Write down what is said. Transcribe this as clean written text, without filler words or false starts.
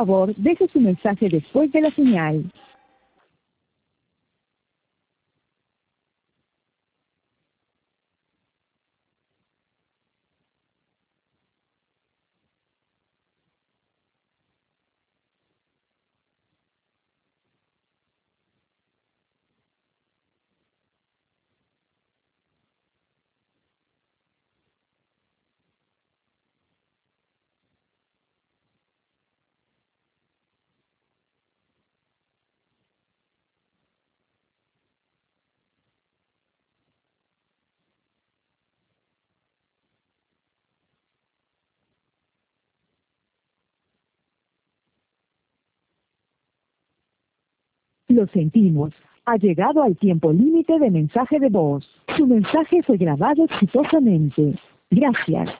favor, deje su mensaje después de la señal. Lo sentimos. Ha llegado al tiempo límite de mensaje de voz. Su mensaje fue grabado exitosamente. Gracias.